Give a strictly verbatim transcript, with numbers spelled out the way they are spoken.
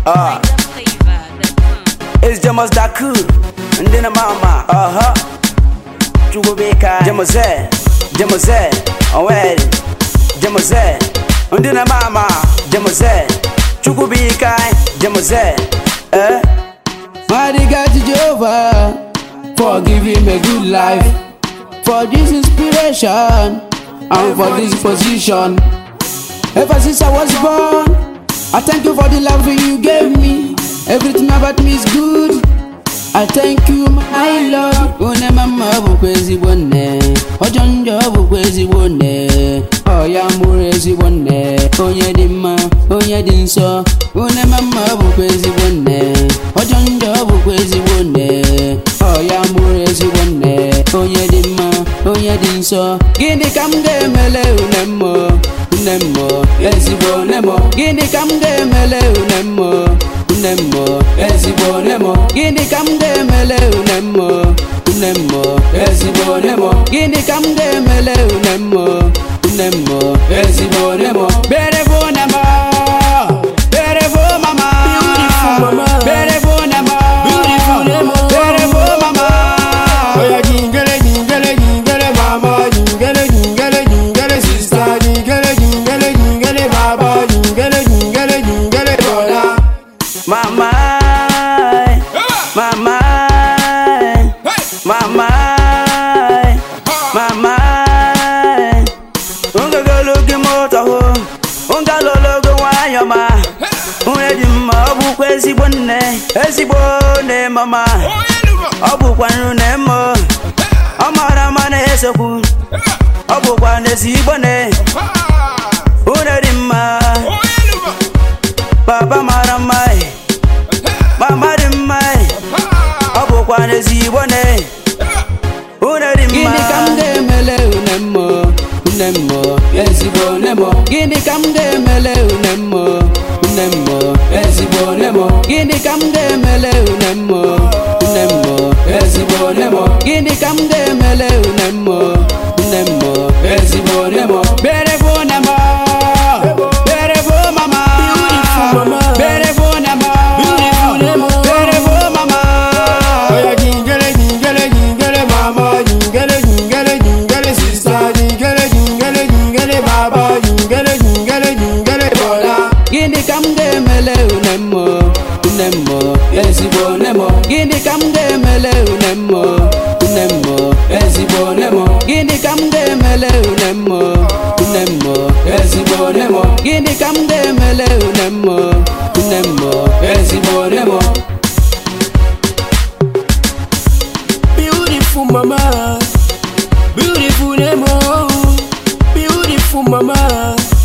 Ah, it's just that cool. And then a mama, uh huh. Chugubeka, Jamose, Jamose, oh well, Jamose. And then a mama, Jamose, Chugubeka, Jamose, eh? Mighty God Jehovah, for giving me good life, for this inspiration, and for this position. Ever since I was born, I thank you for the love you gave me. Everything about me is good. I thank you, my Lord. One mama bu crazy one, ojonjo bu crazy one, oya mu crazy one, oye dimma, oye dinso. One mama bu crazy one, ojonjo bu crazy one, oya mu crazy one, oye dimma, oye dinso. Gini kam de mele unemo, unemo, esibo nemo. Gini kam de mele unemo. Unemo, esibo nemo. Gini kam de mele unemo. Unemo, esibo nemo. Gini kam de mele unemo. Unemo, esibo nemo. Berevo nemo, berevo mama, beautiful mama, berevo nemo, beautiful nemo, berevo mama. Oya jingele jingele jingele mama, jingele jingele jingele sister, jingele jingele jingele baba, jingele jingele jingele brother. Mama, mama, mama, mama. Unga galogi moto, unga lologo wanyama. Unga dimma obu kwezi bonne, ezi bonne mama. Obu kwanu nemo, amara mane esoku. Obu kwane si bonne, unga dimma. Papa maramai, mama dimai, abu kwane zibone, unarimma. Gini kam de mele unemo, unemo, esibo nemo. Gini kam de mele unemo, unemo, esibo nemo. Gini kam de mele unemo, unemo, esibo nemo. Gini kam de mele unemo, unemo, esibo nemo. Berevo nemo. Gini kam de mele unemo, unemo, esibo nemo. Gini kam de mele unemo, unemo, esibo nemo. Gini kam de mele unemo, unemo, esibo nemo. Gini kam de mele unemo, unemo, esibo nemo. Beautiful mama, beautiful nemo, beautiful mama.